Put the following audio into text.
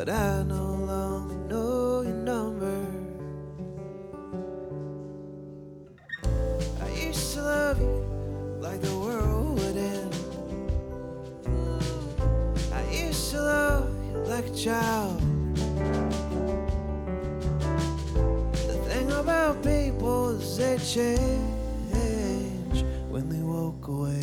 but I no longer know your number. I used to love you like the world would end. I used to love you like a child. The thing about people is they change when they walk away.